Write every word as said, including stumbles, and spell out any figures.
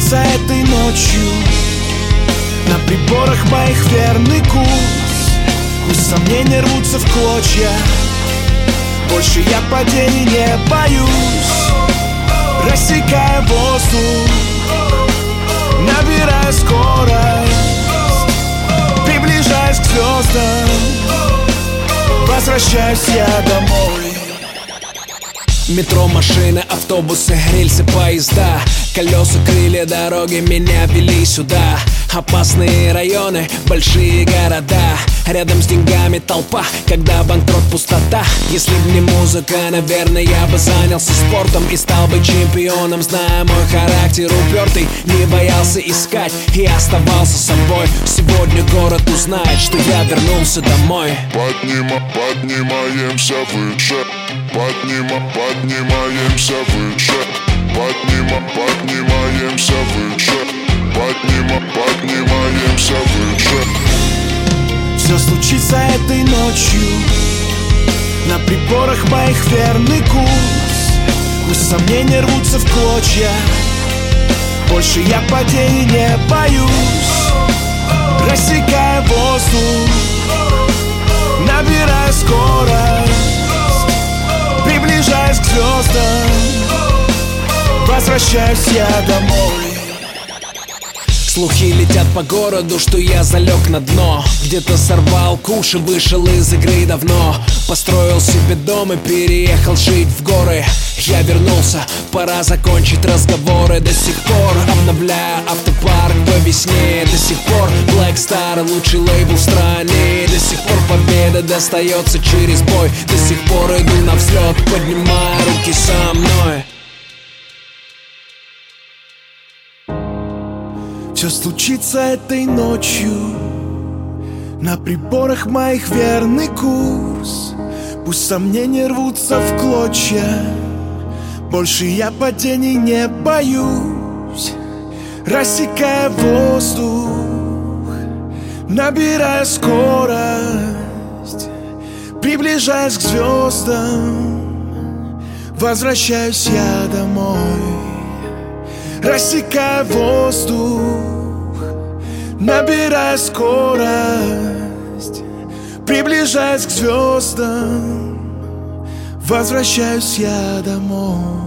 случится этой ночью. На приборах моих верный курс. Пусть сомнения рвутся в клочья. Больше я падений не боюсь. Рассекая воздух, набирая скорость, приближаясь к звездам, возвращаюсь я домой. Метро, машины, автобусы, рельсы, поезда, колеса, крылья, дороги меня вели сюда. Опасные районы, большие города, рядом с деньгами толпа, когда банкрот, пустота. Если б не музыка, наверное, я бы занялся спортом и стал бы чемпионом. Зная мой характер упертый, не боялся искать и оставался собой. Сегодня город узнает, что я вернулся домой. Поднима, поднимаемся выше, поднима, поднимаемся выше, поднима, поднимаемся выше, поднима, поднимаемся выше. Все случится этой ночью. На приборах моих верный курс. Пусть сомнения рвутся в клочья. Больше я падений не боюсь. Рассекая воздух, набирая скорость, приближаясь к звездам, возвращаюсь я домой. Слухи летят по городу, что я залег на дно. Где-то сорвал куш и вышел из игры давно. Построил себе дом и переехал жить в горы. Я вернулся, пора закончить разговоры. До сих пор обновляю автопарк по весне. До сих пор Black Star лучший лейбл в стране. До сих пор победа достается через бой. До сих пор иду на взлет, поднимая руки со мной. Все случится этой ночью. На приборах моих верный курс. Пусть сомнения рвутся в клочья. Больше я падений не боюсь. Рассекая воздух, набирая скорость, приближаясь к звездам, возвращаюсь я домой. Рассекая воздух, набирая скорость, приближаясь к звездам, возвращаюсь я домой.